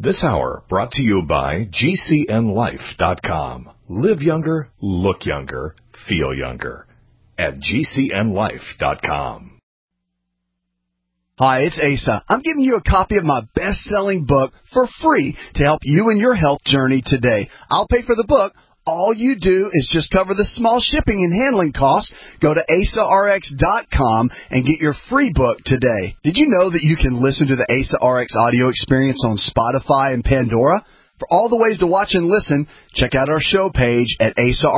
This hour brought to you by GCNLife.com. Live younger, look younger, feel younger at GCNLife.com. Hi, it's Asa. I'm giving you a copy of my best-selling book for free to help you in your health journey today. I'll pay for the book. All you do is just cover the small shipping and handling costs. Go to AsaRx.com and get your free book today. Did you know that you can listen to the Asa RX audio experience on Spotify and Pandora? For all the ways to watch and listen, check out our show page at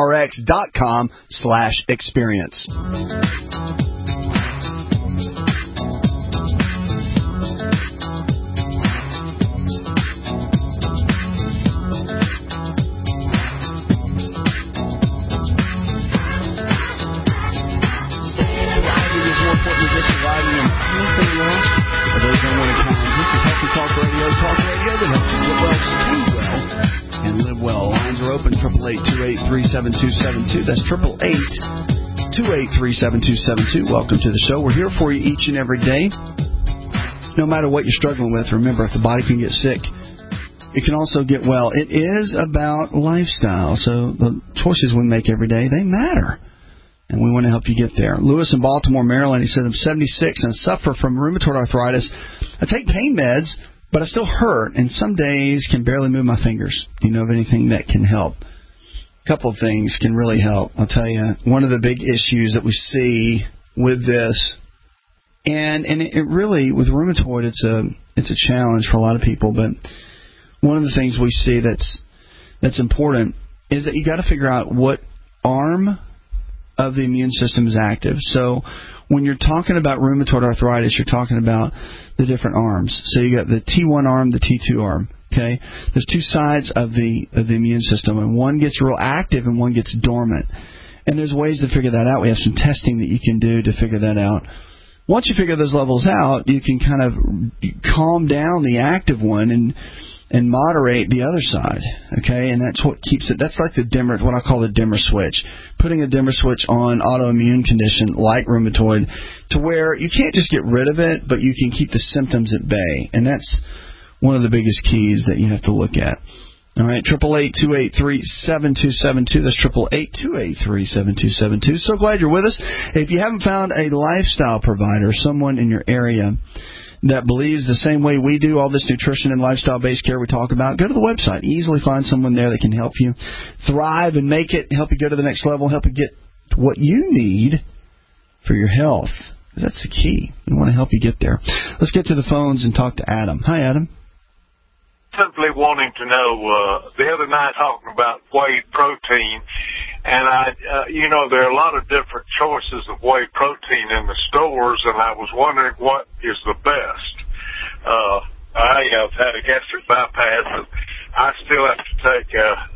AsaRx.com/experience. Talk radio that helps you get well, stay well, and live well. Lines are open, 888-283-7272. That's 888-283-7272. Welcome to the show. We're here for you each and every day. No matter what you're struggling with, remember, if the body can get sick, it can also get well. It is about lifestyle, so the choices we make every day, they matter. And we want to help you get there. Lewis in Baltimore, Maryland, he said, I'm 76 and suffer from rheumatoid arthritis. I take pain meds, but I still hurt, and some days can barely move my fingers. Do you know of anything that can help? A couple of things can really help. I'll tell you, one of the big issues that we see with this, and it really, with rheumatoid, it's a challenge for a lot of people, but one of the things we see that's important is that you got to figure out what arm of the immune system is active. So when you're talking about rheumatoid arthritis, you're talking about the different arms. So you got the T1 arm, the T2 arm. Okay, there's two sides of the immune system, and one gets real active and one gets dormant. And there's ways to figure that out. We have some testing that you can do to figure that out. Once you figure those levels out, you can kind of calm down the active one and moderate the other side, okay? And that's what keeps it. That's like the dimmer, what I call the dimmer switch. Putting a dimmer switch on autoimmune condition like rheumatoid to where you can't just get rid of it, but you can keep the symptoms at bay. And that's one of the biggest keys that you have to look at. All right, 888-283-7272. That's 888-283-7272. So glad you're with us. If you haven't found a lifestyle provider, someone in your area that believes the same way we do, all this nutrition and lifestyle-based care we talk about, go to the website. Easily find someone there that can help you thrive and make it, help you go to the next level, help you get what you need for your health. That's the key. We want to help you get there. Let's get to the phones and talk to Adam. Hi, Adam. Simply wanting to know, the other night talking about whey protein, and there are a lot of different choices of whey protein in the stores, and I was wondering what is the best. I have had a gastric bypass, and I still have to take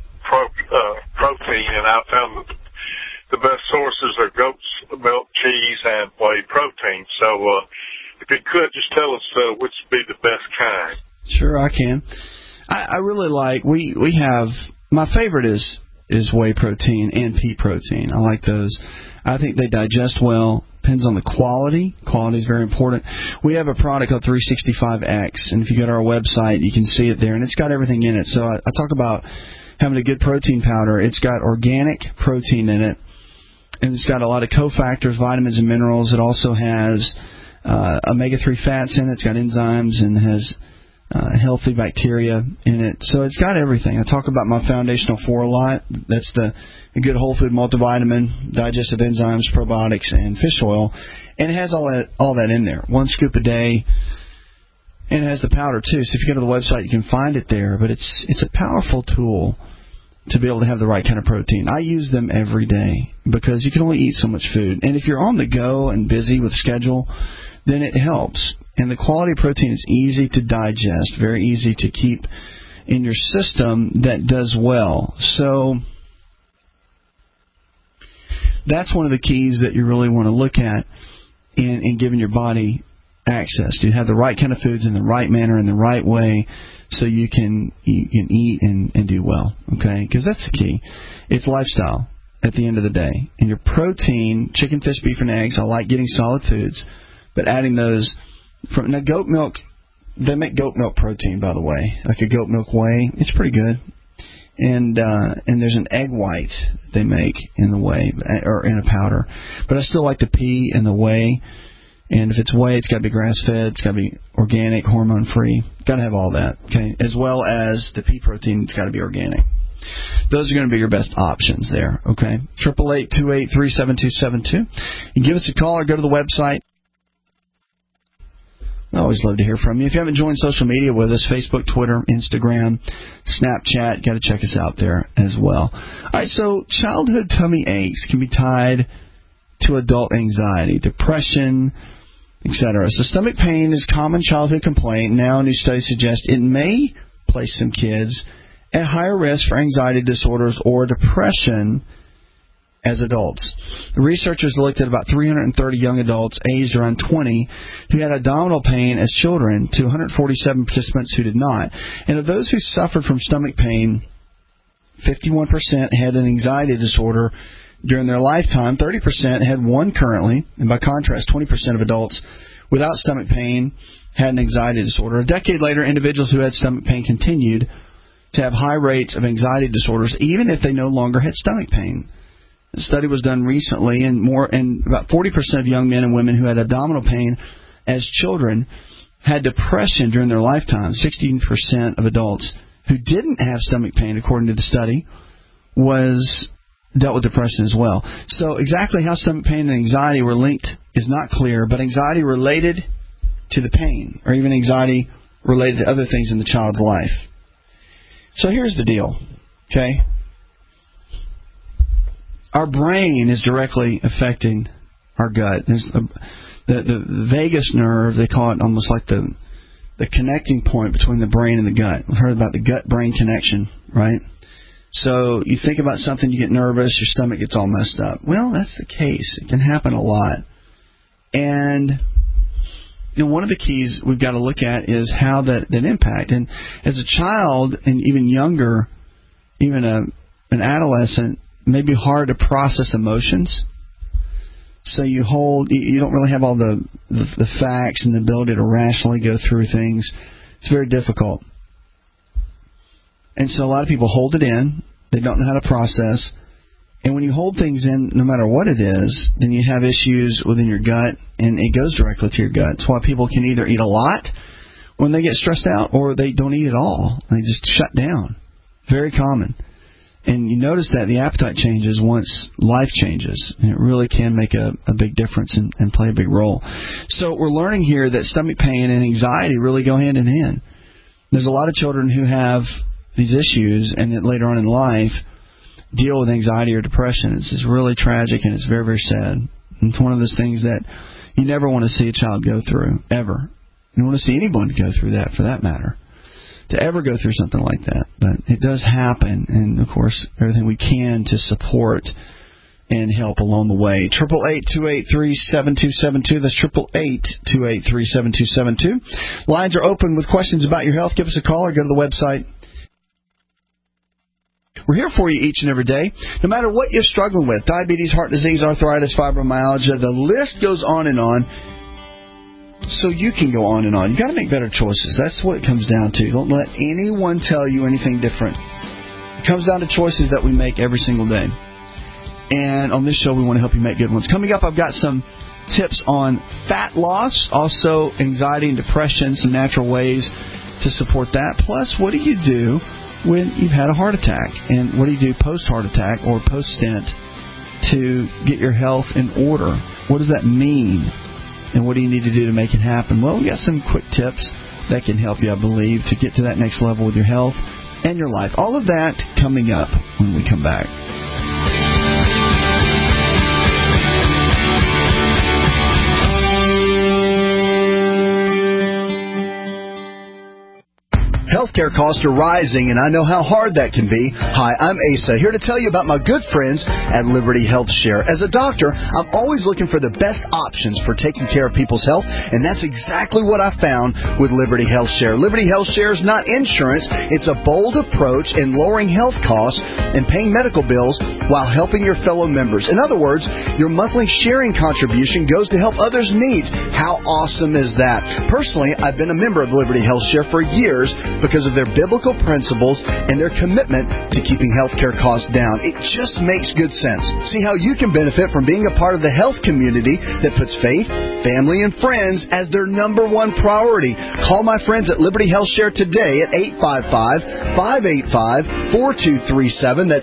protein, and I found that the best sources are goat's milk, cheese, and whey protein. So if you could, just tell us which would be the best kind. Sure, I can. I really like, we have, my favorite is whey protein and pea protein. I like those. I think they digest well. Depends on the quality. Quality is very important. We have a product called 365X, and if you go to our website, you can see it there, and it's got everything in it. So I talk about having a good protein powder. It's got organic protein in it, and it's got a lot of cofactors, vitamins, and minerals. It also has omega-3 fats in it. It's got enzymes and has healthy bacteria in it. So it's got everything. I talk about my Foundational 4 a lot. That's the good whole food multivitamin, digestive enzymes, probiotics, and fish oil. And it has all that in there. 1 scoop a day. And it has the powder, too. So if you go to the website, you can find it there. But it's a powerful tool to be able to have the right kind of protein. I use them every day because you can only eat so much food. And if you're on the go and busy with schedule, then it helps. And the quality of protein is easy to digest, very easy to keep in your system that does well. So that's one of the keys that you really want to look at in giving your body access. To have the right kind of foods in the right manner, in the right way, so you can eat and do well, okay? Because that's the key. It's lifestyle at the end of the day. And your protein, chicken, fish, beef, and eggs, I like getting solid foods, but adding those from now, goat milk they make goat milk protein, by the way, like a goat milk whey. It's pretty good. And there's an egg white they make in the whey, or in a powder. But I still like the pea and the whey. And if it's whey, it's got to be grass-fed. It's got to be organic, hormone-free. Got to have all that, okay? As well as the pea protein, it's got to be organic. Those are going to be your best options there, okay? 888-283-7272. You can give us a call or go to the website. I always love to hear from you. If you haven't joined social media with us, Facebook, Twitter, Instagram, Snapchat, got to check us out there as well. All right, so childhood tummy aches can be tied to adult anxiety, depression, etc. So stomach pain is a common childhood complaint. Now new studies suggest it may place some kids at higher risk for anxiety disorders or depression as adults. The researchers looked at about 330 young adults aged around 20 who had abdominal pain as children to 147 participants who did not. And of those who suffered from stomach pain, 51% had an anxiety disorder during their lifetime, 30% had one currently, and by contrast, 20% of adults without stomach pain had an anxiety disorder. A decade later, individuals who had stomach pain continued to have high rates of anxiety disorders even if they no longer had stomach pain. The study was done recently, and about 40% of young men and women who had abdominal pain as children had depression during their lifetime. 16% of adults who didn't have stomach pain, according to the study, dealt with depression as well. So exactly how stomach pain and anxiety were linked is not clear, but anxiety related to the pain, or even anxiety related to other things in the child's life. So here's the deal, okay? Our brain is directly affecting our gut. There's the vagus nerve, they call it almost like the connecting point between the brain and the gut. We've heard about the gut-brain connection, right? So you think about something, you get nervous, your stomach gets all messed up. Well, that's the case. It can happen a lot. And one of the keys we've got to look at is how that impact. And as a child and even younger, even an adolescent, it may be hard to process emotions. So you don't really have all the facts and the ability to rationally go through things. It's very difficult. And so a lot of people hold it in. They don't know how to process. And when you hold things in, no matter what it is, then you have issues within your gut, and it goes directly to your gut. That's why people can either eat a lot when they get stressed out, or they don't eat at all. They just shut down. Very common. And you notice that the appetite changes once life changes. And it really can make a big difference and play a big role. So we're learning here that stomach pain and anxiety really go hand in hand. There's a lot of children who have these issues and that later on in life deal with anxiety or depression. It's just really tragic, and it's very, very sad. And it's one of those things that you never want to see a child go through, ever. You don't want to see anyone go through that, for that matter, to ever go through something like that. But it does happen, and, of course, everything we can to support and help along the way. 888-283-7272. That's 888-283-7272. Lines are open with questions about your health. Give us a call or go to the website. We're here for you each and every day, no matter what you're struggling with. Diabetes, heart disease, arthritis, fibromyalgia, the list goes on and on. So you can go on and on. You've got to make better choices. That's what it comes down to. Don't let anyone tell you anything different. It comes down to choices that we make every single day. And on this show, we want to help you make good ones. Coming up, I've got some tips on fat loss, also anxiety and depression, some natural ways to support that. Plus, what do you do when you've had a heart attack? And what do you do post-heart attack or post-stent to get your health in order? What does that mean? And what do you need to do to make it happen? Well, we got some quick tips that can help you, I believe, to get to that next level with your health and your life. All of that coming up when we come back. Healthcare costs are rising, and I know how hard that can be. Hi, I'm Asa, here to tell you about my good friends at Liberty Health Share. As a doctor, I'm always looking for the best options for taking care of people's health, and that's exactly what I found with Liberty Health Share. Liberty Health Share is not insurance. It's a bold approach in lowering health costs and paying medical bills while helping your fellow members. In other words, your monthly sharing contribution goes to help others' needs. How awesome is that? Personally, I've been a member of Liberty Health Share for years because of their biblical principles and their commitment to keeping healthcare costs down. It just makes good sense. See how you can benefit from being a part of the health community that puts faith, family, and friends as their number one priority. Call my friends at Liberty Health Share today at 855-585-4237. That's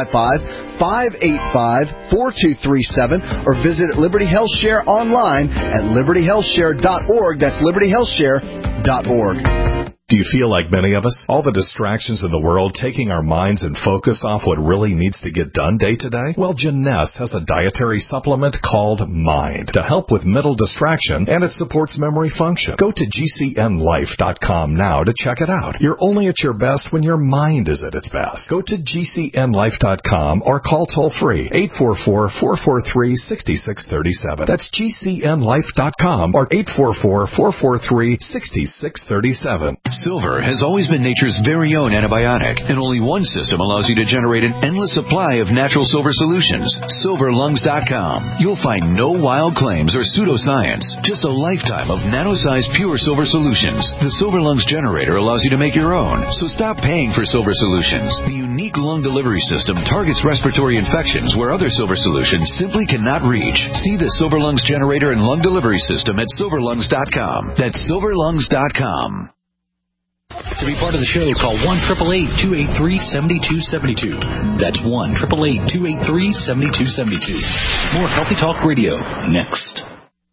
855-585-4237. Or visit Liberty Health Share online at libertyhealthshare.org. That's libertyhealthshare.org. Do you feel like many of us? All the distractions in the world taking our minds and focus off what really needs to get done day to day? Well, Jeunesse has a dietary supplement called Mind to help with mental distraction, and it supports memory function. Go to GCNLife.com now to check it out. You're only at your best when your mind is at its best. Go to GCNLife.com or call toll-free 844-443-6637. That's GCNLife.com or 844-443-6637. Silver has always been nature's very own antibiotic, and only one system allows you to generate an endless supply of natural silver solutions. SilverLungs.com. You'll find no wild claims or pseudoscience, just a lifetime of nano-sized pure silver solutions. The Silver Lungs generator allows you to make your own, so stop paying for silver solutions. The unique lung delivery system targets respiratory infections where other silver solutions simply cannot reach. See the Silver Lungs generator and lung delivery system at SilverLungs.com. That's SilverLungs.com. To be part of the show, call 1-888-283-7272. That's 1-888-283-7272. More Healthy Talk Radio next.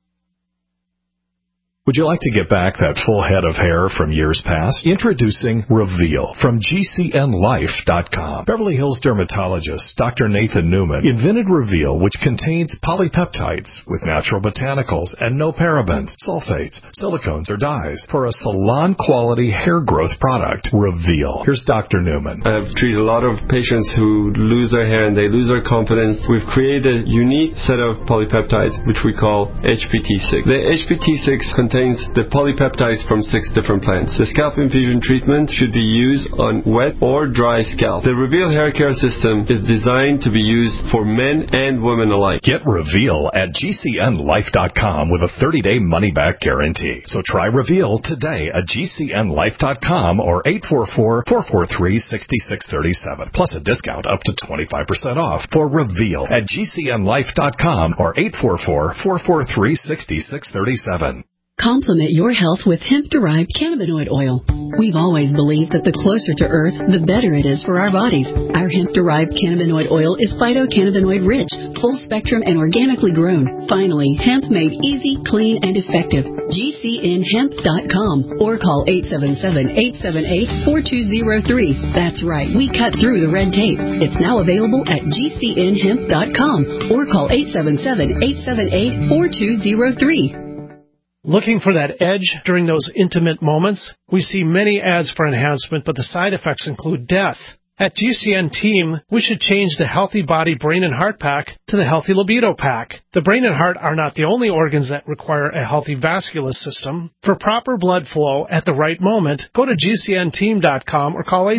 Would you like to get back that full head of hair from years past? Introducing Reveal from GCNLife.com. Beverly Hills dermatologist Dr. Nathan Newman invented Reveal, which contains polypeptides with natural botanicals and no parabens, sulfates, silicones, or dyes for a salon-quality hair growth product. Reveal. Here's Dr. Newman. I've treated a lot of patients who lose their hair and they lose their confidence. We've created a unique set of polypeptides, which we call HPT6. The HPT6 contains the polypeptides from 6 different plants. The scalp infusion treatment should be used on wet or dry scalp. The Reveal hair care system is designed to be used for men and women alike. Get Reveal at GCNLife.com with a 30-day money-back guarantee. So try Reveal today at GCNLife.com or 844-443-6637. Plus a discount up to 25% off for Reveal at GCNLife.com or 844-443-6637. Complement your health with hemp-derived cannabinoid oil. We've always believed that the closer to Earth, the better it is for our bodies. Our hemp-derived cannabinoid oil is phytocannabinoid-rich, full-spectrum, and organically grown. Finally, hemp made easy, clean, and effective. GCNHemp.com or call 877-878-4203. That's right, we cut through the red tape. It's now available at GCNHemp.com or call 877-878-4203. Looking for that edge during those intimate moments? We see many ads for enhancement, but the side effects include death. At GCN Team, we should change the Healthy Body, Brain, and Heart Pack to the Healthy Libido Pack. The brain and heart are not the only organs that require a healthy vascular system. For proper blood flow at the right moment, go to GCNteam.com or call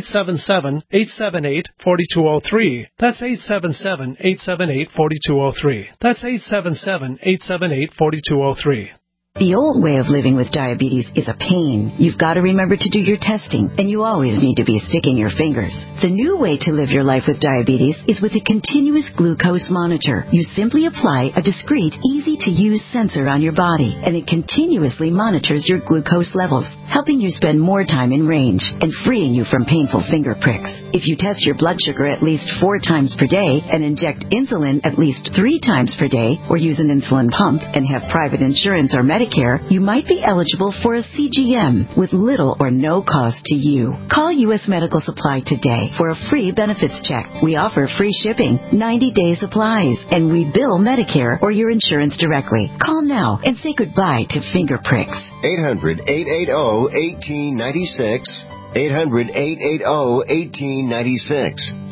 877-878-4203. That's 877-878-4203. That's 877-878-4203. The old way of living with diabetes is a pain. You've got to remember to do your testing, and you always need to be sticking your fingers. The new way to live your life with diabetes is with a continuous glucose monitor. You simply apply a discreet, easy-to-use sensor on your body, and it continuously monitors your glucose levels, helping you spend more time in range and freeing you from painful finger pricks. If you test your blood sugar at least 4 times per day and inject insulin at least 3 times per day, or use an insulin pump and have private insurance or Medicare, you might be eligible for a CGM with little or no cost to you. Call U.S. Medical Supply today for a free benefits check. We offer free shipping, 90-day supplies, and we bill Medicare or your insurance directly. Call now and say goodbye to finger pricks. 800-880-1896. 800-880-1896.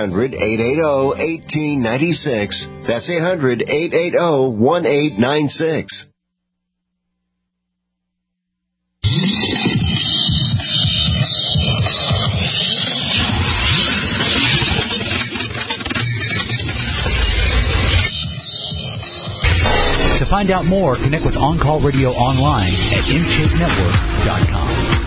800-880-1896. That's 800-880-1896. To find out more, connect with On Call Radio online at InShapeNetwork.com.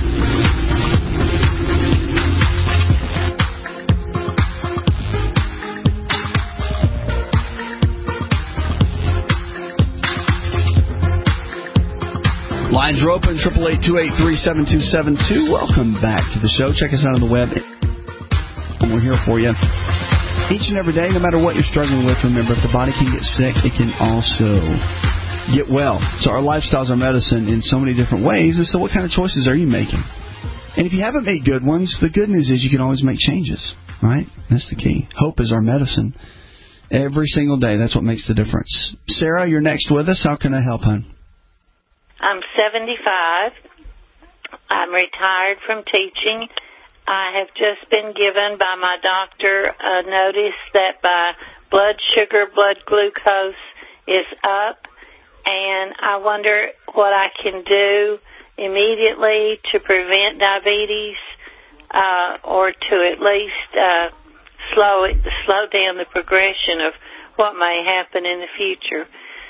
Lines are open, 888-283-7272. Welcome back to the show. Check us out on the web. We're here for you each and every day, no matter what you're struggling with. Remember, if the body can get sick, it can also get well. So our lifestyles are medicine in so many different ways. And so what kind of choices are you making? And if you haven't made good ones, the good news is you can always make changes, right? That's the key. Hope is our medicine. Every single day, that's what makes the difference. Sarah, you're next with us. How can I help, hon? I'm 75. I'm retired from teaching. I have just been given by my doctor a notice that my blood sugar, blood glucose is up, and I wonder what I can do immediately to prevent diabetes or to at least slow down the progression of what may happen in the future.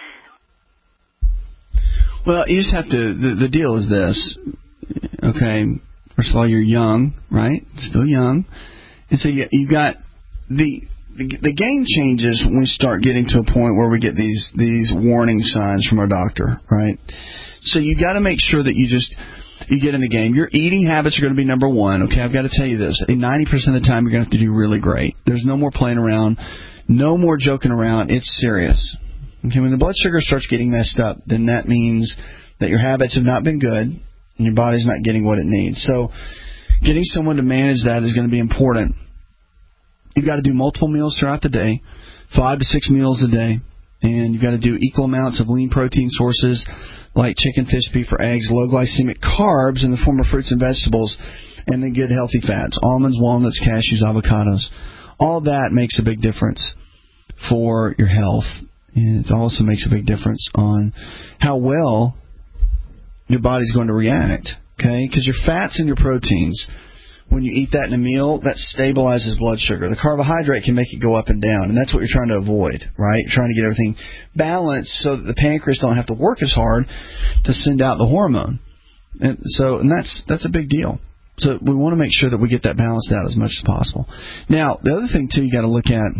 Well, you just have to, the deal is this, okay, first of all, you're young, right, still young, and so you got, the game changes when we start getting to a point where we get these warning signs from our doctor, right, so you got to make sure that you get in the game. Your eating habits are going to be number one, okay, I've got to tell you this, 90% of the time you're going to have to do really great. There's no more playing around, no more joking around, it's serious. Okay, when the blood sugar starts getting messed up, then that means that your habits have not been good and your body's not getting what it needs. So getting someone to manage that is going to be important. You've got to do multiple meals throughout the day, 5 to 6 meals a day, and you've got to do equal amounts of lean protein sources like chicken, fish, beef, or eggs, low glycemic carbs in the form of fruits and vegetables, and then good healthy fats, almonds, walnuts, cashews, avocados. All that makes a big difference for your health. And it also makes a big difference on how well your body's going to react, okay? Because your fats and your proteins, when you eat that in a meal, that stabilizes blood sugar. The carbohydrate can make it go up and down, and that's what you're trying to avoid, right? You're trying to get everything balanced so that the pancreas don't have to work as hard to send out the hormone. And that's a big deal. So we want to make sure that we get that balanced out as much as possible. Now, the other thing, too, you got to look at,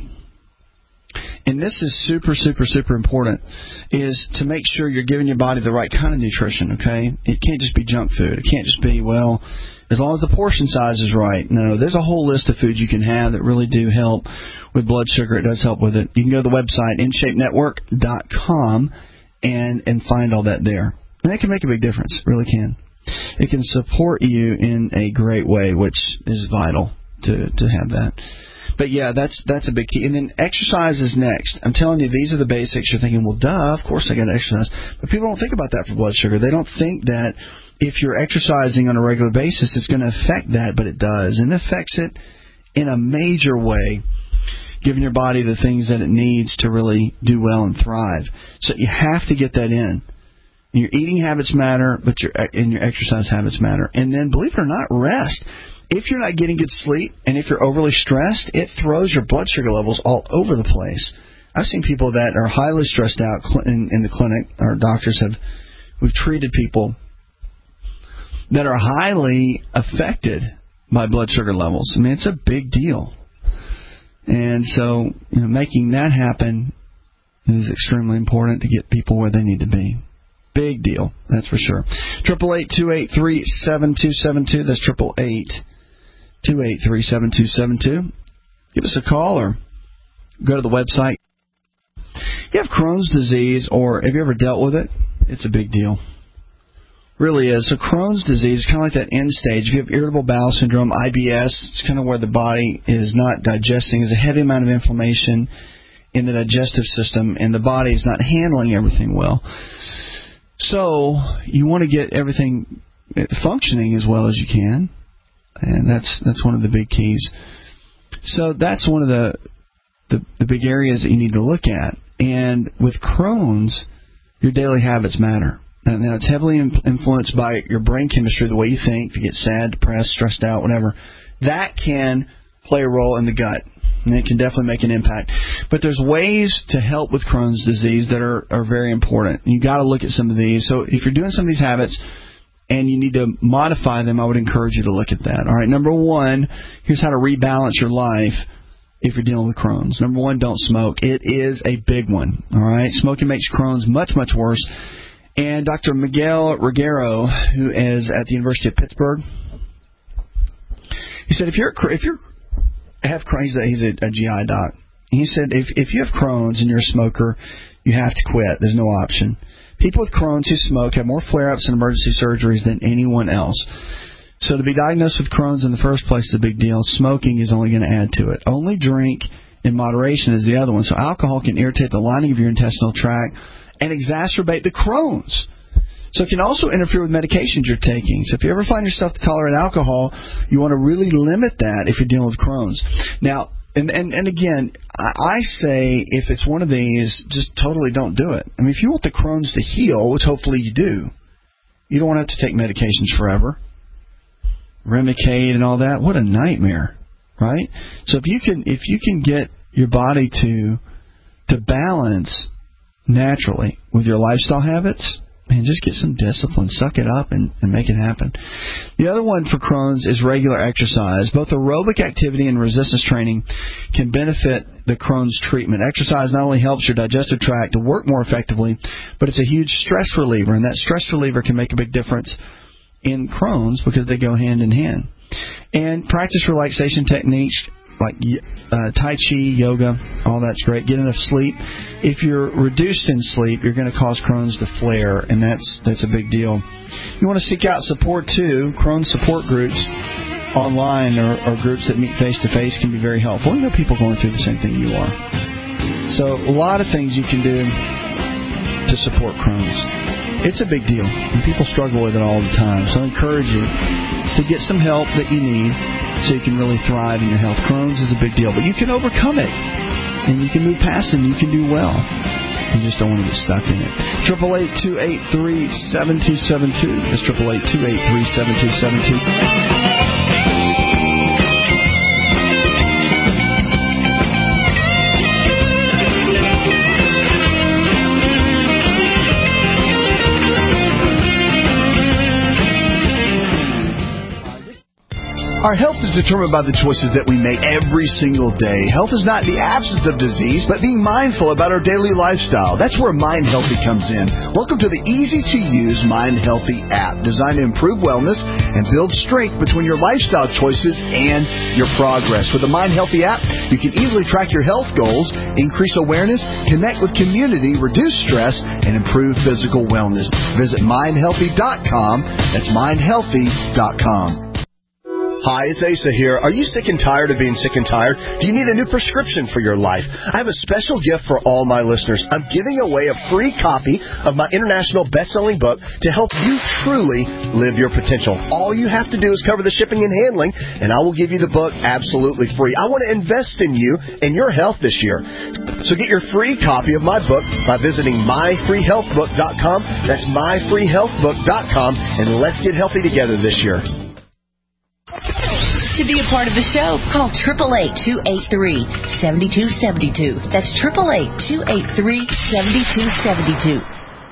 and this is super, super, super important, is to make sure you're giving your body the right kind of nutrition, okay? It can't just be junk food. It can't just be, well, as long as the portion size is right. No, there's a whole list of foods you can have that really do help with blood sugar. It does help with it. You can go to the website, InShapeNetwork.com, and find all that there. And that can make a big difference. It really can. It can support you in a great way, which is vital to have that. But, yeah, that's a big key. And then exercise is next. I'm telling you, these are the basics. You're thinking, well, duh, of course I got to exercise. But people don't think about that for blood sugar. They don't think that if you're exercising on a regular basis, it's going to affect that, but it does. And it affects it in a major way, giving your body the things that it needs to really do well and thrive. So you have to get that in. And your eating habits matter, but your exercise habits matter. And then, believe it or not, rest. If you're not getting good sleep and if you're overly stressed, it throws your blood sugar levels all over the place. I've seen people that are highly stressed out in the clinic. Our doctors we've treated people that are highly affected by blood sugar levels. I mean, it's a big deal. And so, making that happen is extremely important to get people where they need to be. Big deal, that's for sure. 888-283-7272. That's 888-283-7272. Give us a call or go to the website. You have Crohn's disease, or have you ever dealt with it? It's a big deal. Really is. So Crohn's disease is kind of like that end stage. If you have irritable bowel syndrome, IBS, it's kind of where the body is not digesting. There's a heavy amount of inflammation in the digestive system, and the body is not handling everything well. So you want to get everything functioning as well as you can. And that's one of the big keys. So that's one of the big areas that you need to look at. And with Crohn's, your daily habits matter. Now, it's heavily influenced by your brain chemistry, the way you think. If you get sad, depressed, stressed out, whatever, that can play a role in the gut. And it can definitely make an impact. But there's ways to help with Crohn's disease that are very important. You got to look at some of these. So if you're doing some of these habits and you need to modify them, I would encourage you to look at that. All right, number one, here's how to rebalance your life if you're dealing with Crohn's. Number one, don't smoke. It is a big one. All right, smoking makes Crohn's much, much worse. And Dr. Miguel Reguero, who is at the University of Pittsburgh, he said if you have Crohn's, he's a GI doc. He said if you have Crohn's and you're a smoker, you have to quit. There's no option. People with Crohn's who smoke have more flare-ups and emergency surgeries than anyone else. So to be diagnosed with Crohn's in the first place is a big deal. Smoking is only going to add to it. Only drink in moderation is the other one. So alcohol can irritate the lining of your intestinal tract and exacerbate the Crohn's. So it can also interfere with medications you're taking. So if you ever find yourself to tolerate alcohol, you want to really limit that if you're dealing with Crohn's. Now, and again, I say if it's one of these, just totally don't do it. I mean, if you want the Crohn's to heal, which hopefully you do, you don't want to have to take medications forever. Remicade and all that, what a nightmare, right? So if you can get your body to balance naturally with your lifestyle habits, man, just get some discipline, suck it up, and make it happen. The other one for Crohn's is regular exercise. Both aerobic activity and resistance training can benefit the Crohn's treatment. Exercise not only helps your digestive tract to work more effectively, but it's a huge stress reliever, and that stress reliever can make a big difference in Crohn's because they go hand in hand. And practice relaxation techniques like Tai Chi, yoga, all that's great. Get enough sleep. If you're reduced in sleep, you're going to cause Crohn's to flare, and that's a big deal. You want to seek out support, too. Crohn's support groups online or groups that meet face-to-face can be very helpful. You know people going through the same thing you are. So a lot of things you can do to support Crohn's. It's a big deal, and people struggle with it all the time. So I encourage you to get some help that you need so you can really thrive in your health. Crohn's is a big deal, but you can overcome it, and you can move past it, and you can do well. You just don't want to get stuck in it. 888-283-7272. That's 888-283-7272. Our health is determined by the choices that we make every single day. Health is not the absence of disease, but being mindful about our daily lifestyle. That's where Mind Healthy comes in. Welcome to the easy-to-use Mind Healthy app, designed to improve wellness and build strength between your lifestyle choices and your progress. With the Mind Healthy app, you can easily track your health goals, increase awareness, connect with community, reduce stress, and improve physical wellness. Visit mindhealthy.com. That's mindhealthy.com. Hi, it's Asa here. Are you sick and tired of being sick and tired? Do you need a new prescription for your life? I have a special gift for all my listeners. I'm giving away a free copy of my international best-selling book to help you truly live your potential. All you have to do is cover the shipping and handling, and I will give you the book absolutely free. I want to invest in you and your health this year. So get your free copy of my book by visiting myfreehealthbook.com. That's myfreehealthbook.com, and let's get healthy together this year. To be a part of the show, call 888-283-7272. That's 888-283-7272.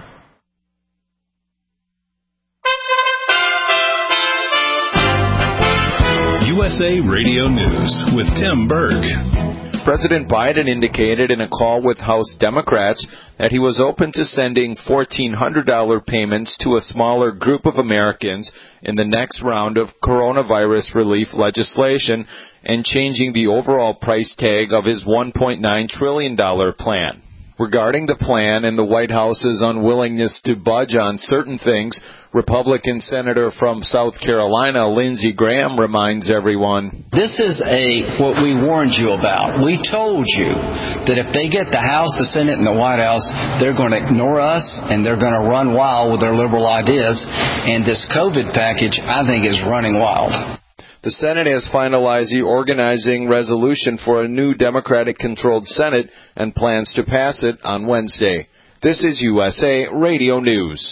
USA Radio News with Tim Berg. President Biden indicated in a call with House Democrats that he was open to sending $1,400 payments to a smaller group of Americans in the next round of coronavirus relief legislation and changing the overall price tag of his $1.9 trillion plan. Regarding the plan and the White House's unwillingness to budge on certain things, Republican Senator from South Carolina, Lindsey Graham, reminds everyone, this is what we warned you about. We told you that if they get the House, the Senate, and the White House, they're going to ignore us and they're going to run wild with their liberal ideas. And this COVID package, I think, is running wild. The Senate has finalized the organizing resolution for a new Democratic-controlled Senate and plans to pass it on Wednesday. This is USA Radio News.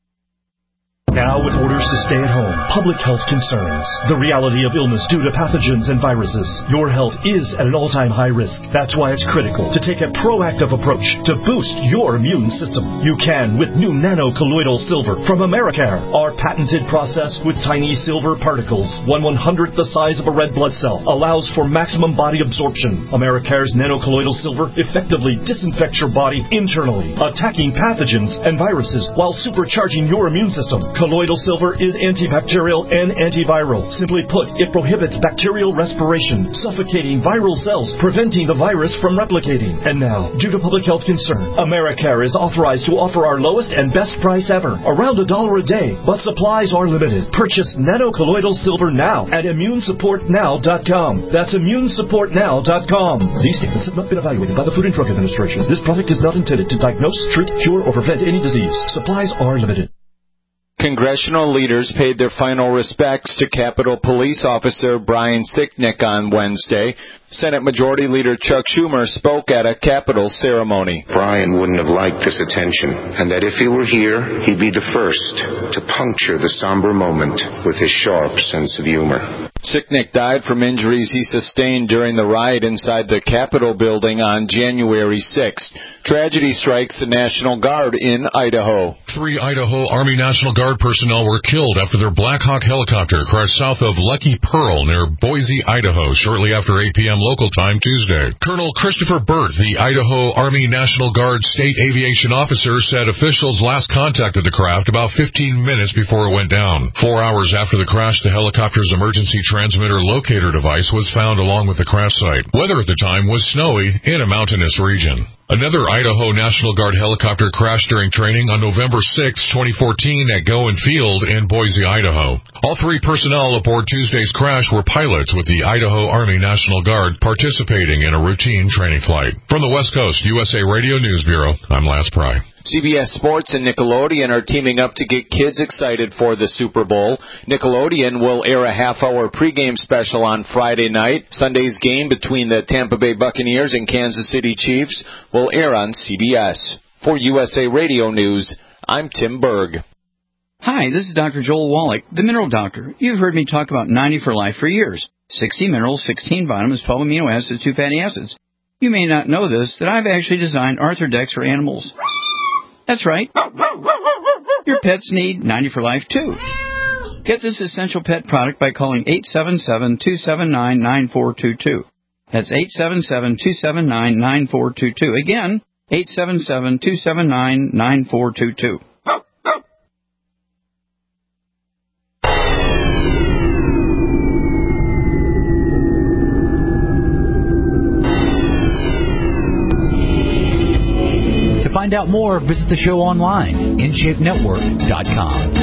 Now, with orders to stay at home, public health concerns, the reality of illness due to pathogens and viruses, your health is at an all-time high risk. That's why it's critical to take a proactive approach to boost your immune system. You can with new nano-colloidal silver from Americare. Our patented process with tiny silver particles, 1/100th the size of a red blood cell, allows for maximum body absorption. Americare's nano-colloidal silver effectively disinfects your body internally, attacking pathogens and viruses while supercharging your immune system. Colloidal silver is antibacterial and antiviral. Simply put, it prohibits bacterial respiration, suffocating viral cells, preventing the virus from replicating. And now, due to public health concern, Americare is authorized to offer our lowest and best price ever, around $1 a day, but supplies are limited. Purchase nano-colloidal silver now at immunesupportnow.com. That's immunesupportnow.com. These statements have not been evaluated by the Food and Drug Administration. This product is not intended to diagnose, treat, cure, or prevent any disease. Supplies are limited. Congressional leaders paid their final respects to Capitol Police Officer Brian Sicknick on Wednesday. Senate Majority Leader Chuck Schumer spoke at a Capitol ceremony. Brian wouldn't have liked this attention, and that if he were here, he'd be the first to puncture the somber moment with his sharp sense of humor. Sicknick died from injuries he sustained during the riot inside the Capitol building on January 6th. Tragedy strikes the National Guard in Idaho. 3 Idaho Army National Guard personnel were killed after their Black Hawk helicopter crashed south of Lucky Pearl near Boise, Idaho, shortly after 8 p.m. local time Tuesday. Colonel Christopher Burt, the Idaho Army National Guard state aviation officer, said officials last contacted the craft about 15 minutes before it went down. 4 hours after the crash, the helicopter's emergency transmitter locator device was found along with the crash site. Weather at the time was snowy in a mountainous region. Another Idaho National Guard helicopter crashed during training on November 6, 2014 at Goen Field in Boise, Idaho. All 3 personnel aboard Tuesday's crash were pilots with the Idaho Army National Guard participating in a routine training flight. From the West Coast, USA Radio News Bureau, I'm Lance Pry. CBS Sports and Nickelodeon are teaming up to get kids excited for the Super Bowl. Nickelodeon will air a half-hour pregame special on Friday night. Sunday's game between the Tampa Bay Buccaneers and Kansas City Chiefs will air on CBS. For USA Radio News, I'm Tim Berg. Hi, this is Dr. Joel Wallach, the Mineral Doctor. You've heard me talk about 90 for Life for years. 60 minerals, 16 vitamins, 12 amino acids, 2 fatty acids. You may not know this, that I've actually designed Arthrodex for animals. That's right. Your pets need 90 for Life, too. Get this essential pet product by calling 877-279-9422. That's 877-279-9422. Again, 877-279-9422. To find out more, visit the show online, InShapeNetwork.com.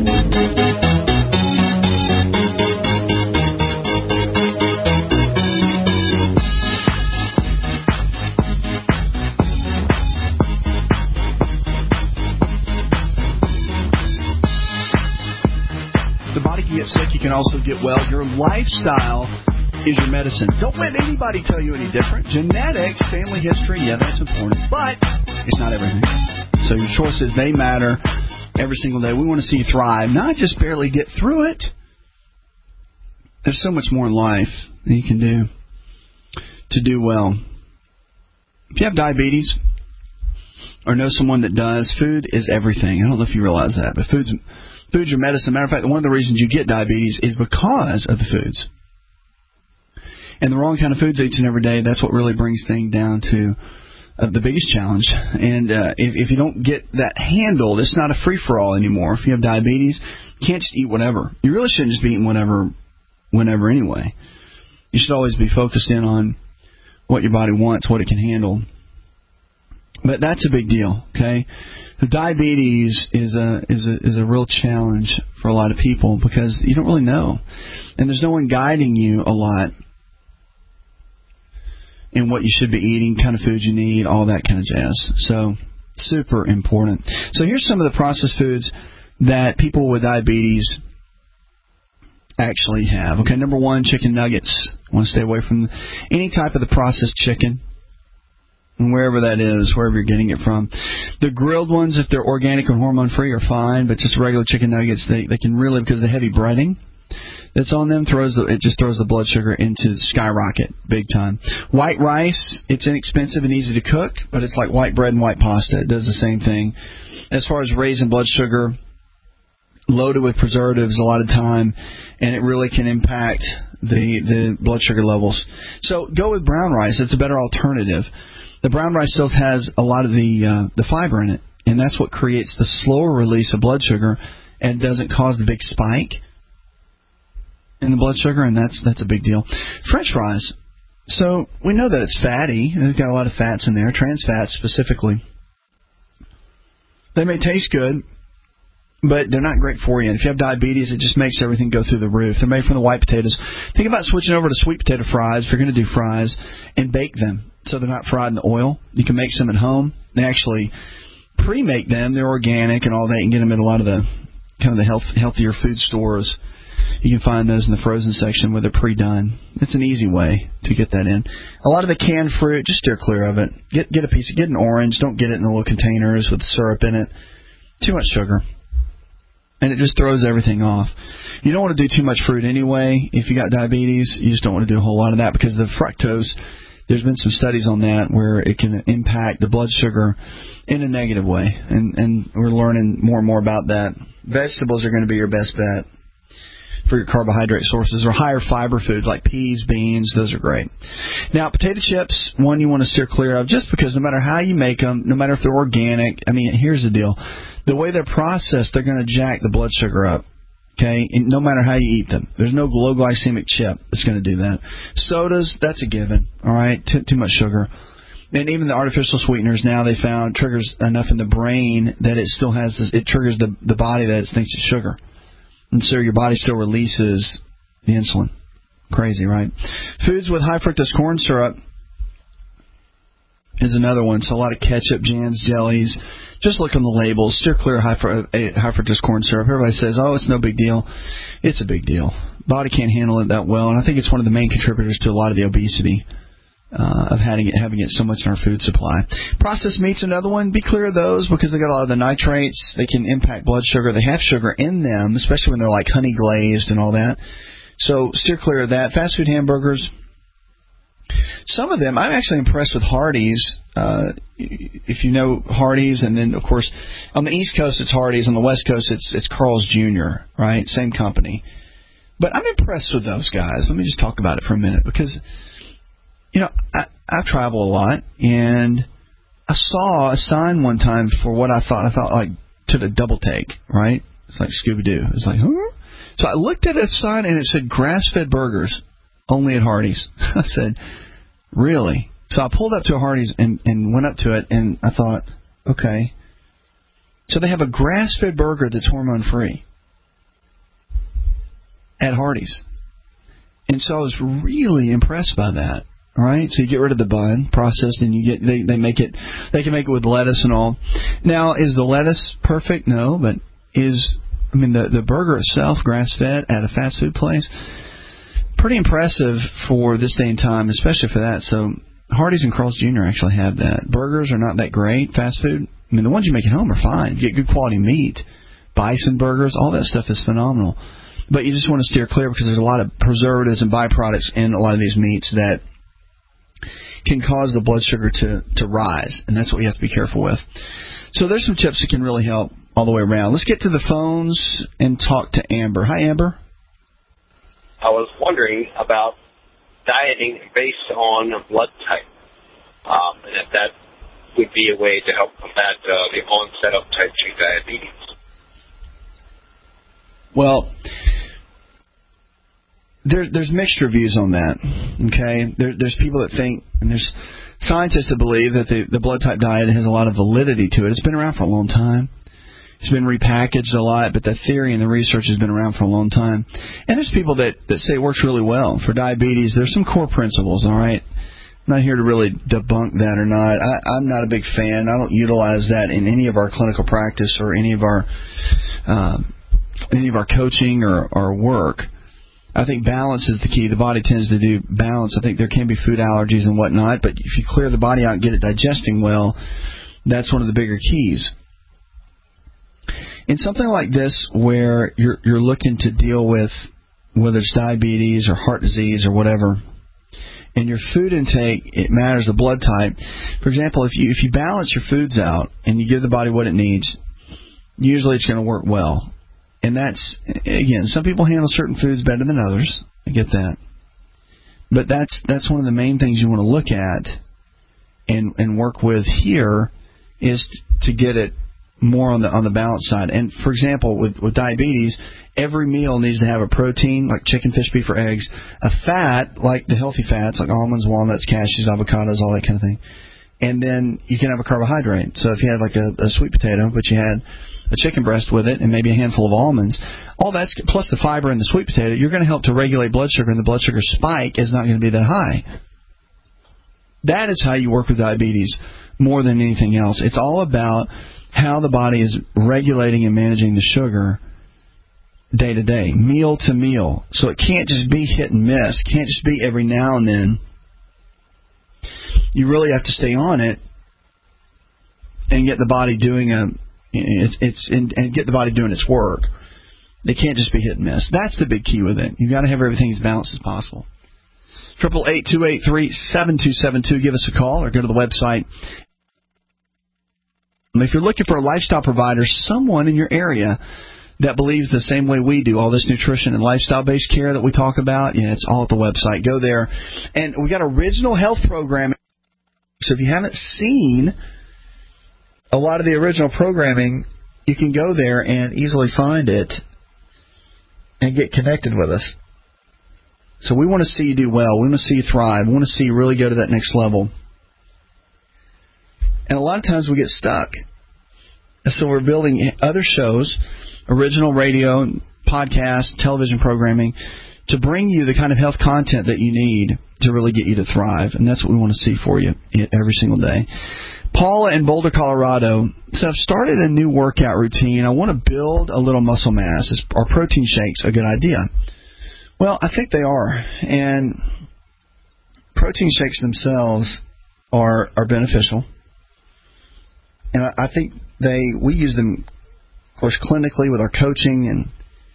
The body can get sick, you can also get well. Your lifestyle is your medicine. Don't let anybody tell you any different. Genetics, family history, yeah, that's important, but it's not everything. So your choices, they matter every single day. We want to see you thrive, not just barely get through it. There's so much more in life that you can do to do well. If you have diabetes or know someone that does, food is everything. I don't know if you realize that, but food's your medicine. Matter of fact, one of the reasons you get diabetes is because of the foods. And the wrong kind of foods each and every day, that's what really brings things down to the biggest challenge. And if you don't get that handled, it's not a free-for-all anymore. If you have diabetes, you can't just eat whatever. You really shouldn't just be eating whatever, whenever anyway. You should always be focused in on what your body wants, what it can handle. But that's a big deal, okay? The diabetes is a real challenge for a lot of people because you don't really know. And there's no one guiding you a lot in what you should be eating, kind of food you need, all that kind of jazz. So, super important. So here's some of the processed foods that people with diabetes actually have. Okay, number one, chicken nuggets. Want to stay away from any type of the processed chicken, and wherever that is, wherever you're getting it from. The grilled ones, if they're organic and hormone-free, are fine, but just regular chicken nuggets, they can really, because the heavy breading that's on them it just throws the blood sugar into skyrocket, big time. White rice, it's inexpensive and easy to cook, but it's like white bread and white pasta. It does the same thing. As far as raising blood sugar, loaded with preservatives a lot of time, and it really can impact the blood sugar levels. So go with brown rice. It's a better alternative. The brown rice still has a lot of the fiber in it, and that's what creates the slower release of blood sugar and doesn't cause the big spike in the blood sugar, and that's a big deal. French fries. So we know that it's fatty. It's got a lot of fats in there, trans fats specifically. They may taste good, but they're not great for you. And if you have diabetes, it just makes everything go through the roof. They're made from the white potatoes. Think about switching over to sweet potato fries if you're going to do fries, and bake them so they're not fried in the oil. You can make some at home. They actually pre-make them. They're organic and all that. You can get them at a lot of the kind of the healthier food stores. You can find those in the frozen section where they're pre-done. It's an easy way to get that in. A lot of the canned fruit, just steer clear of it. Get an orange. Don't get it in the little containers with syrup in it. Too much sugar. And it just throws everything off. You don't want to do too much fruit anyway. If you got diabetes, you just don't want to do a whole lot of that because the fructose, there's been some studies on that where it can impact the blood sugar in a negative way. And we're learning more and more about that. Vegetables are going to be your best bet for your carbohydrate sources, or higher fiber foods like peas, beans. Those are great. Now, potato chips, one you want to steer clear of, just because no matter how you make them, no matter if they're organic, I mean, here's the deal. The way they're processed, they're going to jack the blood sugar up, okay, and no matter how you eat them. There's no low glycemic chip that's going to do that. Sodas, that's a given, all right, too much sugar. And even the artificial sweeteners now, they found triggers enough in the brain that it still has this, it triggers the body that it thinks it's sugar. And so your body still releases the insulin. Crazy, right? Foods with high fructose corn syrup is another one. So a lot of ketchup, jams, jellies. Just look on the labels. Steer clear of high fructose corn syrup. Everybody says, oh, it's no big deal. It's a big deal. Body can't handle it that well. And I think it's one of the main contributors to a lot of the obesity of having it so much in our food supply. Processed meat's another one. Be clear of those because they got a lot of the nitrates. They can impact blood sugar. They have sugar in them, especially when they're like honey glazed and all that. So steer clear of that. Fast food hamburgers. Some of them, I'm actually impressed with Hardee's. If you know Hardee's, and then of course on the East Coast it's Hardee's, on the West Coast it's Carl's Jr., right? Same company. But I'm impressed with those guys. Let me just talk about it for a minute because, you know, I travel a lot, and I saw a sign one time for what I thought like took a double take, right? It's like Scooby-Doo. It's like, huh? So I looked at a sign, and it said grass-fed burgers only at Hardee's. I said, really? So I pulled up to a Hardee's and went up to it, and I thought, okay. So they have a grass-fed burger that's hormone-free at Hardee's. And so I was really impressed by that. All right, so you get rid of the bun, processed, and you get they can make it with lettuce and all. Now, is the lettuce perfect? No, but the burger itself, grass fed at a fast food place, pretty impressive for this day and time, especially for that. So Hardee's and Carl's Jr. actually have that. Burgers are not that great. Fast food, I mean, the ones you make at home are fine. You get good quality meat, bison burgers, all that stuff is phenomenal. But you just want to steer clear because there's a lot of preservatives and byproducts in a lot of these meats that can cause the blood sugar to rise, and that's what we have to be careful with. So there's some tips that can really help all the way around. Let's get to the phones and talk to Amber. Hi, Amber. I was wondering about dieting based on blood type, and if that would be a way to help combat the onset of type 2 diabetes. Well, there's mixed reviews on that, okay? There's people that think, and there's scientists that believe that the blood type diet has a lot of validity to it. It's been around for a long time. It's been repackaged a lot, but the theory and the research has been around for a long time. And there's people that say it works really well. For diabetes, there's some core principles, all right? I'm not here to really debunk that or not. I'm not a big fan. I don't utilize that in any of our clinical practice or any of our coaching or our work. I think balance is the key. The body tends to do balance. I think there can be food allergies and whatnot, but if you clear the body out and get it digesting well, that's one of the bigger keys. In something like this where you're looking to deal with whether it's diabetes or heart disease or whatever, and your food intake, it matters, the blood type. For example, if you balance your foods out and you give the body what it needs, usually it's going to work well. And that's, again, some people handle certain foods better than others. I get that. But that's one of the main things you want to look at and work with here is to get it more on the balance side. And, for example, with diabetes, every meal needs to have a protein, like chicken, fish, beef, or eggs, a fat, like the healthy fats, like almonds, walnuts, cashews, avocados, all that kind of thing. And then you can have a carbohydrate. So if you had like a sweet potato, but you had a chicken breast with it and maybe a handful of almonds, all that's plus the fiber in the sweet potato, you're going to help to regulate blood sugar, and the blood sugar spike is not going to be that high. That is how you work with diabetes more than anything else. It's all about how the body is regulating and managing the sugar day to day, meal to meal. So it can't just be hit and miss. It can't just be every now and then. You really have to stay on it and get the body doing get the body doing its work. They can't just be hit and miss. That's the big key with it. You've got to have everything as balanced as possible. 888-283-7272. Give us a call or go to the website. If you're looking for a lifestyle provider, someone in your area that believes the same way we do, all this nutrition and lifestyle-based care that we talk about, it's all at the website. Go there. And we got original health programming. So if you haven't seen a lot of the original programming, you can go there and easily find it and get connected with us. So we want to see you do well. We want to see you thrive. We want to see you really go to that next level. And a lot of times we get stuck. And so we're building other shows, original radio, podcast, television programming, to bring you the kind of health content that you need to really get you to thrive. And that's what we want to see for you every single day. Paula in Boulder, Colorado said, I've started a new workout routine. I want to build a little muscle mass. Are protein shakes a good idea? Well, I think they are. And protein shakes themselves are beneficial. And I think we use them, of course, clinically with our coaching, and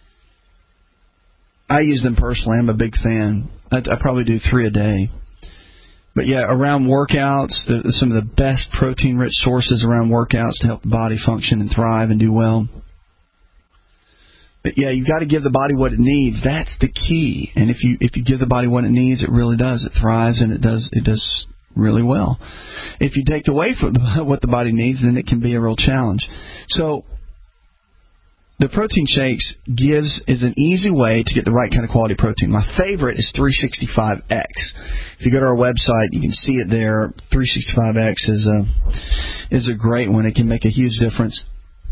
I use them personally. I'm a big fan. I probably do 3 a day. But yeah, around workouts, some of the best protein-rich sources around workouts to help the body function and thrive and do well. But yeah, you've got to give the body what it needs. That's the key. And if you give the body what it needs, it really does. It thrives, and it does really well. If you take away from what the body needs, then it can be a real challenge. So the protein shakes is an easy way to get the right kind of quality protein. My favorite is 365X. If you go to our website, you can see it there. 365X is a great one. It can make a huge difference.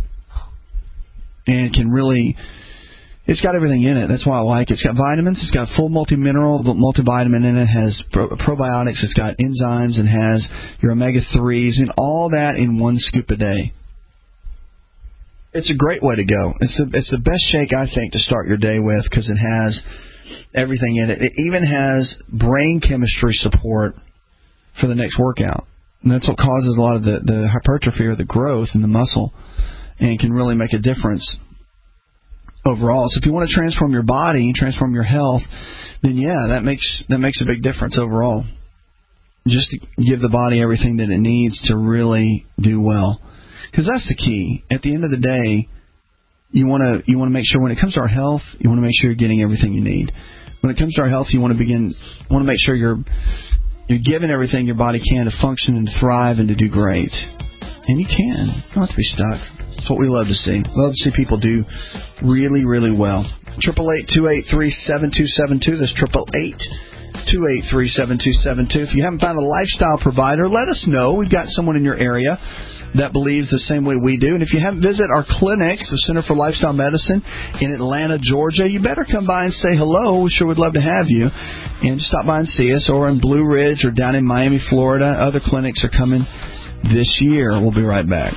And can really, it's got everything in it. That's why I like it. It's got vitamins. It's got full multi-mineral, multivitamin in it. It has probiotics. It's got enzymes and has your omega-3s and all that in one scoop a day. It's a great way to go. It's the best shake, I think, to start your day with because it has everything in it. It even has brain chemistry support for the next workout. And that's what causes a lot of the hypertrophy or the growth in the muscle, and can really make a difference overall. So if you want to transform your body, transform your health, then yeah, that makes a big difference overall. Just to give the body everything that it needs to really do well. Because that's the key. At the end of the day, you want to make sure when it comes to our health, you want to make sure you're getting everything you need. When it comes to our health, you want to make sure you're giving everything your body can to function and to thrive and to do great. And you can. You don't have to be stuck. That's what we love to see. We love to see people do really, really well. 888-283-7272. That's 888-283-7272. If you haven't found a lifestyle provider, let us know. We've got someone in your area that believes the same way we do. And if you haven't visited our clinics, the Center for Lifestyle Medicine in Atlanta, Georgia, you better come by and say hello. We sure would love to have you. And just stop by and see us, or in Blue Ridge or down in Miami, Florida. Other clinics are coming this year. We'll be right back.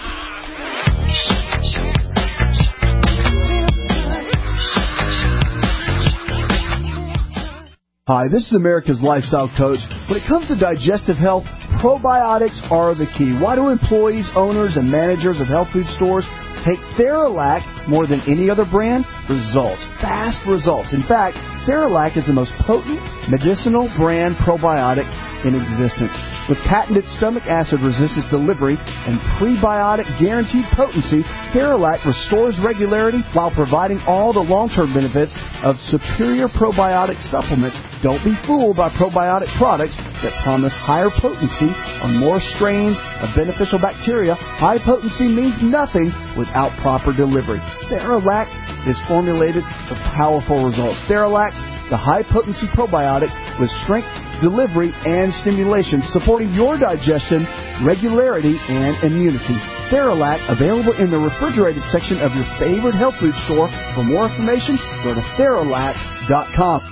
Hi, this is America's Lifestyle Coach. When it comes to digestive health, probiotics are the key. Why do employees, owners, and managers of health food stores take Theralac more than any other brand? Results. Fast results. In fact, Theralac is the most potent medicinal brand probiotic in existence. With patented stomach acid resistance delivery and prebiotic guaranteed potency, Theralac restores regularity while providing all the long-term benefits of superior probiotic supplements. Don't be fooled by probiotic products that promise higher potency on more strains of beneficial bacteria. High potency means nothing without proper delivery. Theralac is formulated for powerful results. Theralac, the high-potency probiotic with strength, delivery, and stimulation, supporting your digestion, regularity, and immunity. Theralac, available in the refrigerated section of your favorite health food store. For more information, go to Theralac.com.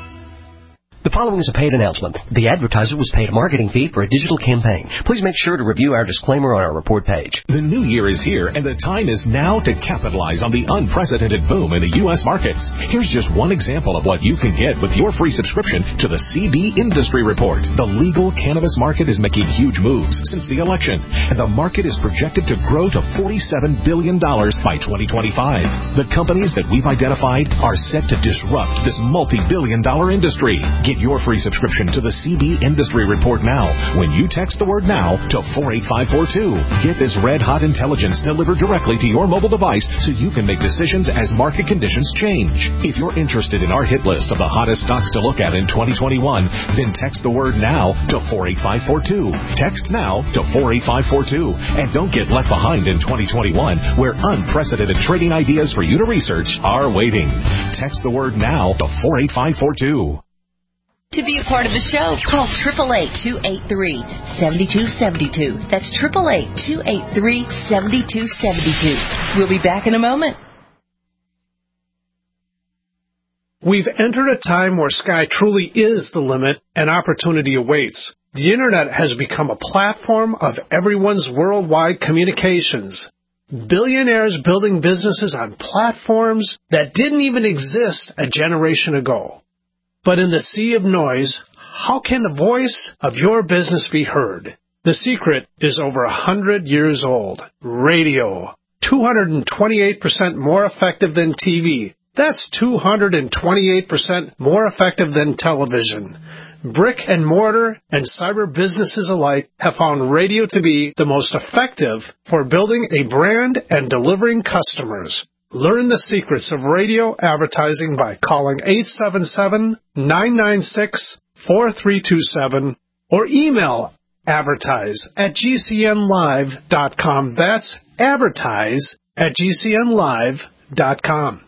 The following is a paid announcement. The advertiser was paid a marketing fee for a digital campaign. Please make sure to review our disclaimer on our report page. The new year is here, and the time is now to capitalize on the unprecedented boom in the U.S. markets. Here's just one example of what you can get with your free subscription to the CB Industry Report. The legal cannabis market is making huge moves since the election, and the market is projected to grow to $47 billion by 2025. The companies that we've identified are set to disrupt this multi-billion-dollar industry. Get your free subscription to the CB Industry Report now when you text the word NOW to 48542. Get this red-hot intelligence delivered directly to your mobile device so you can make decisions as market conditions change. If you're interested in our hit list of the hottest stocks to look at in 2021, then text the word NOW to 48542. Text NOW to 48542. And don't get left behind in 2021, where unprecedented trading ideas for you to research are waiting. Text the word NOW to 48542. To be a part of the show, call 888-283-7272. That's 888-283-7272. We'll be back in a moment. We've entered a time where sky truly is the limit and opportunity awaits. The Internet has become a platform of everyone's worldwide communications. Billionaires building businesses on platforms that didn't even exist a generation ago. But in the sea of noise, how can the voice of your business be heard? The secret is over 100 years old. Radio. 228% more effective than TV. That's 228% more effective than television. Brick and mortar and cyber businesses alike have found radio to be the most effective for building a brand and delivering customers. Learn the secrets of radio advertising by calling 877-996-4327 or email advertise@gcnlive.com. That's advertise@gcnlive.com.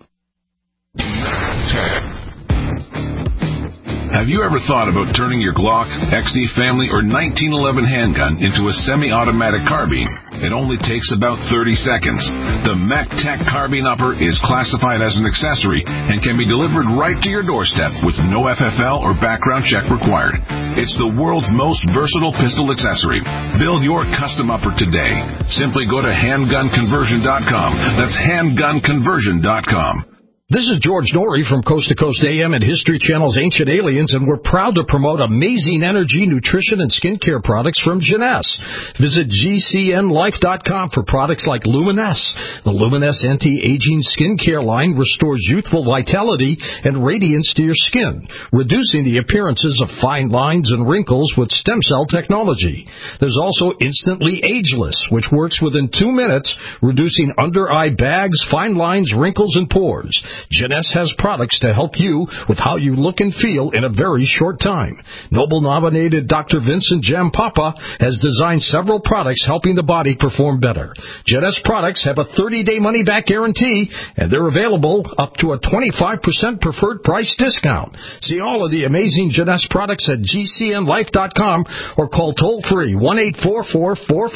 Have you ever thought about turning your Glock, XD Family, or 1911 handgun into a semi-automatic carbine? It only takes about 30 seconds. The MacTech Carbine Upper is classified as an accessory and can be delivered right to your doorstep with no FFL or background check required. It's the world's most versatile pistol accessory. Build your custom upper today. Simply go to handgunconversion.com. That's handgunconversion.com. This is George Norrie from Coast to Coast AM and History Channel's Ancient Aliens, and we're proud to promote amazing energy, nutrition, and skincare products from Jeunesse. Visit GCNLife.com for products like Luminesse. The Luminesse anti-aging skincare line restores youthful vitality and radiance to your skin, reducing the appearances of fine lines and wrinkles with stem cell technology. There's also Instantly Ageless, which works within 2 minutes, reducing under-eye bags, fine lines, wrinkles, and pores. Jeunesse has products to help you with how you look and feel in a very short time. Nobel-nominated Dr. Vincent Jampapa has designed several products helping the body perform better. Jeunesse products have a 30-day money-back guarantee, and they're available up to a 25% preferred price discount. See all of the amazing Jeunesse products at GCNLife.com or call toll-free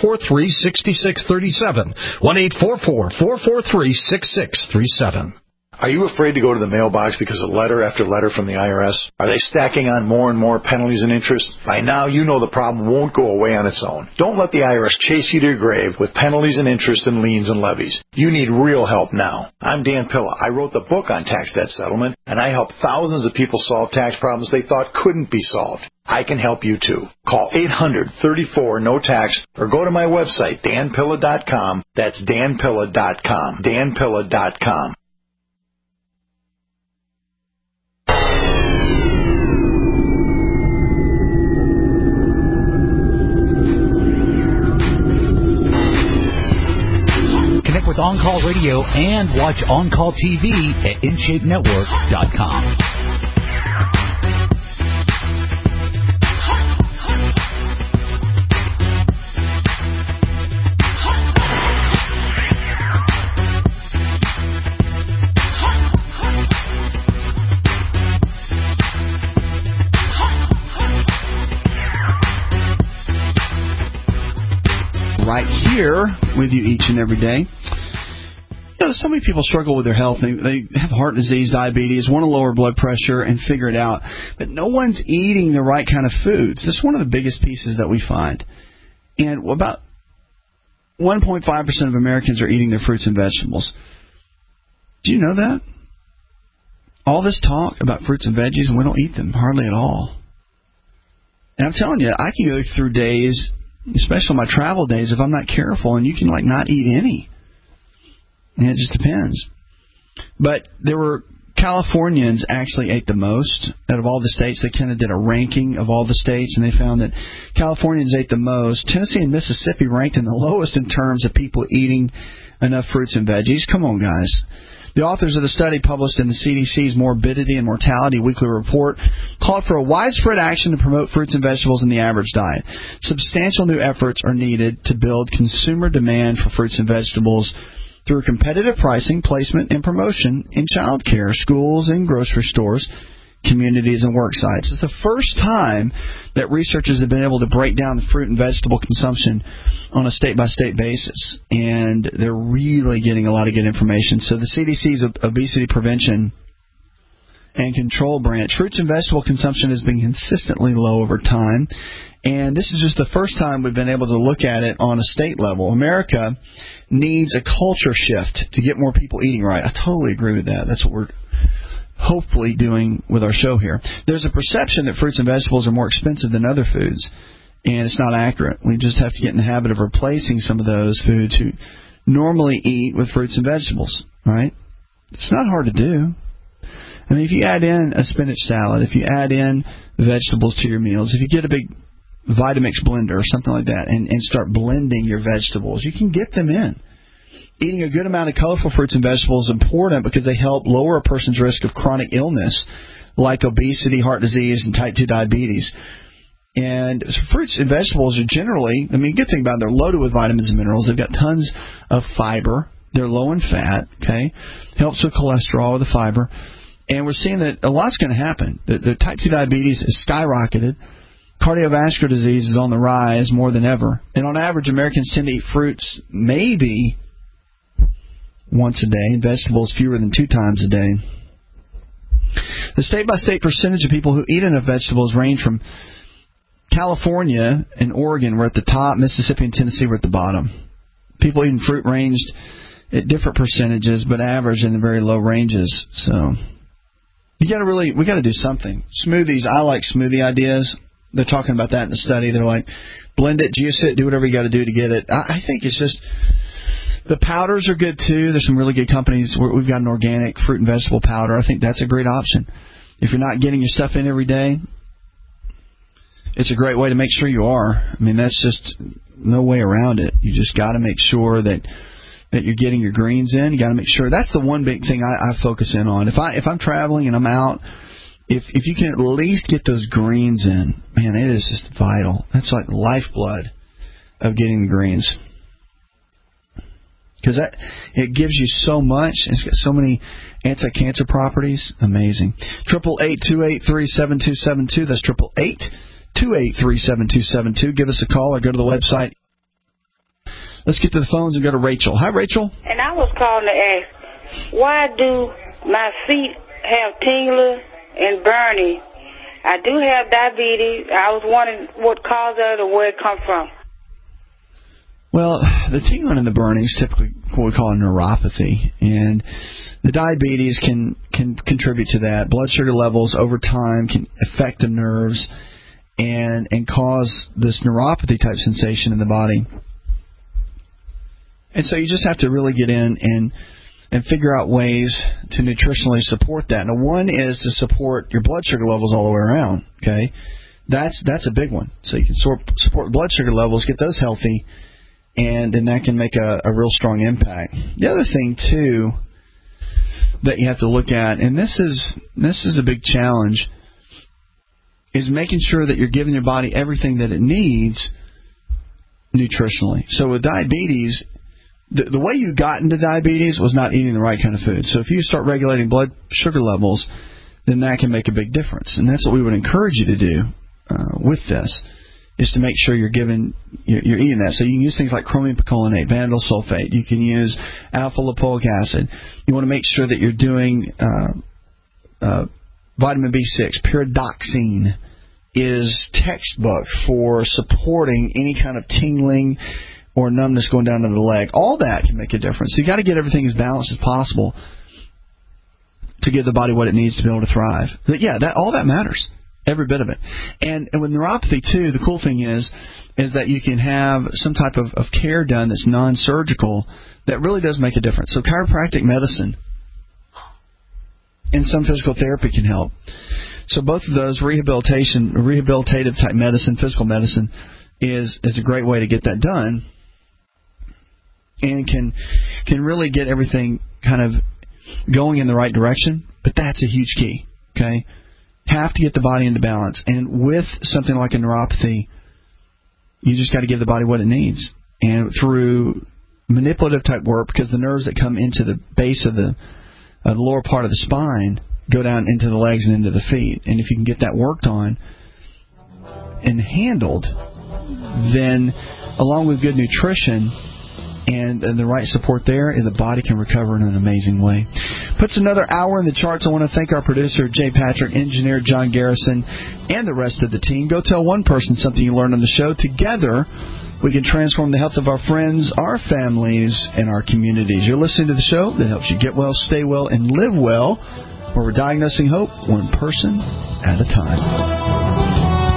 1-844-443-6637, 1-844-443-6637. Are you afraid to go to the mailbox because of letter after letter from the IRS? Are they stacking on more and more penalties and interest? By now, you know the problem won't go away on its own. Don't let the IRS chase you to your grave with penalties and interest and liens and levies. You need real help now. I'm Dan Pilla. I wrote the book on tax debt settlement, and I help thousands of people solve tax problems they thought couldn't be solved. I can help you too. Call 800-34-NO-TAX or go to my website, danpilla.com. That's danpilla.com. danpilla.com. Connect with On Call Radio and watch On Call TV at InShapeNetwork.com. Right here with you each and every day. You know, so many people struggle with their health. They have heart disease, diabetes, want to lower blood pressure and figure it out. But no one's eating the right kind of foods. This is one of the biggest pieces that we find. And about 1.5% of Americans are eating their fruits and vegetables. Do you know that? All this talk about fruits and veggies, and we don't eat them hardly at all. And I'm telling you, I can go through days, especially my travel days, if I'm not careful, and you can not eat any. And it just depends. But there were Californians actually ate the most out of all the states. They kind of did a ranking of all the states, and they found that Californians ate the most. Tennessee and Mississippi ranked in the lowest in terms of people eating enough fruits and veggies. Come on, guys. The authors of the study, published in the CDC's Morbidity and Mortality Weekly Report, called for a widespread action to promote fruits and vegetables in the average diet. Substantial new efforts are needed to build consumer demand for fruits and vegetables through competitive pricing, placement, and promotion in child care, schools and grocery stores, communities, and work sites. It's the first time that researchers have been able to break down the fruit and vegetable consumption on a state-by-state basis, and they're really getting a lot of good information. So the CDC's Obesity Prevention and Control Branch, fruits and vegetable consumption has been consistently low over time, and this is just the first time we've been able to look at it on a state level. America needs a culture shift to get more people eating right. I totally agree with that. That's what we're hopefully doing with our show here. There's a perception that fruits and vegetables are more expensive than other foods, and it's not accurate. We just have to get in the habit of replacing some of those foods who normally eat with fruits and vegetables, right? It's not hard to do. I mean, if you add in a spinach salad, if you add in vegetables to your meals, if you get a big Vitamix blender or something like that and start blending your vegetables, you can get them in. Eating a good amount of colorful fruits and vegetables is important because they help lower a person's risk of chronic illness like obesity, heart disease, and type 2 diabetes. And fruits and vegetables are generally, I mean, good thing about them, they're loaded with vitamins and minerals. They've got tons of fiber. They're low in fat, okay? Helps with cholesterol with the fiber. And we're seeing that a lot's going to happen. The type 2 diabetes is skyrocketed. Cardiovascular disease is on the rise more than ever. And on average, Americans tend to eat fruits maybe once a day, and vegetables fewer than 2 times a day. The state-by-state percentage of people who eat enough vegetables range from California and Oregon were at the top, Mississippi and Tennessee were at the bottom. People eating fruit ranged at different percentages, but average in the very low ranges. So we got to do something. Smoothies, I like smoothie ideas. They're talking about that in the study. They're like, blend it, juice it, do whatever you got to do to get it. I think it's just, the powders are good too. There's some really good companies. We've got an organic fruit and vegetable powder. I think that's a great option. If you're not getting your stuff in every day, it's a great way to make sure you are. I mean, that's just no way around it. You just got to make sure that you're getting your greens in. You got to make sure. That's the one big thing I focus in on. If I'm traveling and I'm out, if you can at least get those greens in, man, it is just vital. That's like the lifeblood of getting the greens. Because it gives you so much. It's got so many anti-cancer properties. Amazing. 888-283-7272. That's 888-283-7272. Give us a call or go to the website. Let's get to the phones and go to Rachel. Hi, Rachel. And I was calling to ask, why do My feet have tingling and burning. I do have diabetes. I was wondering what caused it or where it come from. Well, the tingling and the burning is typically what we call a neuropathy, and the diabetes can contribute to that. Blood sugar levels over time can affect the nerves and cause this neuropathy type sensation in the body. And so you just have to really get in and figure out ways to nutritionally support that. Now, one is to support your blood sugar levels all the way around. Okay, that's a big one. So you can support blood sugar levels, get those healthy, and then that can make a real strong impact. The other thing too that you have to look at, and this is a big challenge, is making sure that you're giving your body everything that it needs nutritionally. So with diabetes, the way you got into diabetes was not eating the right kind of food. So if you start regulating blood sugar levels, then that can make a big difference. And that's what we would encourage you to do with this, is to make sure you're eating that. So you can use things like chromium picolinate, vanadil sulfate. You can use alpha-lipoic acid. You want to make sure that you're doing vitamin B6. Pyridoxine is textbook for supporting any kind of tingling or numbness going down to the leg. All that can make a difference. So you got to get everything as balanced as possible to give the body what it needs to be able to thrive. But yeah, all that matters. Every bit of it. And with neuropathy, too, the cool thing is that you can have some type of care done that's non-surgical that really does make a difference. So chiropractic medicine and some physical therapy can help. So both of those, rehabilitative type medicine, physical medicine, is a great way to get that done, and can really get everything kind of going in the right direction. But that's a huge key, okay? Have to get the body into balance. And with something like a neuropathy, you just got to give the body what it needs. And through manipulative type work, because the nerves that come into the base of the lower part of the spine go down into the legs and into the feet. And if you can get that worked on and handled, then along with good nutrition and the right support there, the body can recover in an amazing way. Puts another hour in the charts. I want to thank our producer, Jay Patrick, engineer John Garrison, and the rest of the team. Go tell one person something you learned on the show. Together, we can transform the health of our friends, our families, and our communities. You're listening to the show that helps you get well, stay well, and live well, where we're diagnosing hope one person at a time.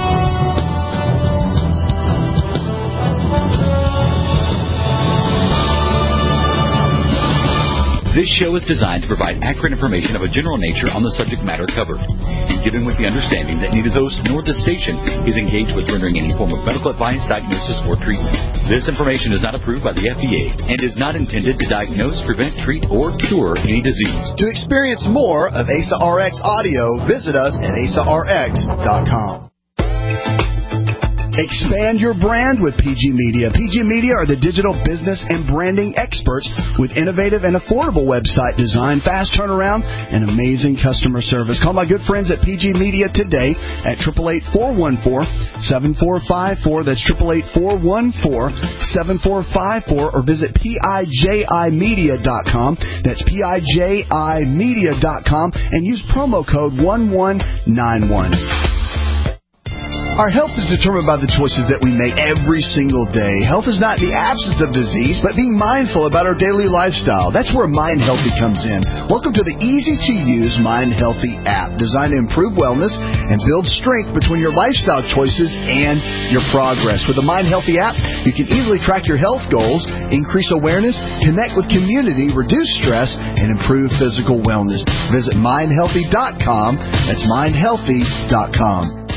This show is designed to provide accurate information of a general nature on the subject matter covered, given with the understanding that neither host nor the station is engaged with rendering any form of medical advice, diagnosis, or treatment. This information is not approved by the FDA and is not intended to diagnose, prevent, treat, or cure any disease. To experience more of ASA RX audio, visit us at asarx.com. Expand your brand with PG Media. PG Media are the digital business and branding experts with innovative and affordable website design, fast turnaround, and amazing customer service. Call my good friends at PG Media today at 888-414-7454. That's 888-414-7454, or visit PIJImedia.com. That's PIJImedia.com, and use promo code 1191. Our health is determined by the choices that we make every single day. Health is not the absence of disease, but being mindful about our daily lifestyle. That's where Mind Healthy comes in. Welcome to the easy-to-use Mind Healthy app, designed to improve wellness and build strength between your lifestyle choices and your progress. With the Mind Healthy app, you can easily track your health goals, increase awareness, connect with community, reduce stress, and improve physical wellness. Visit mindhealthy.com. That's mindhealthy.com.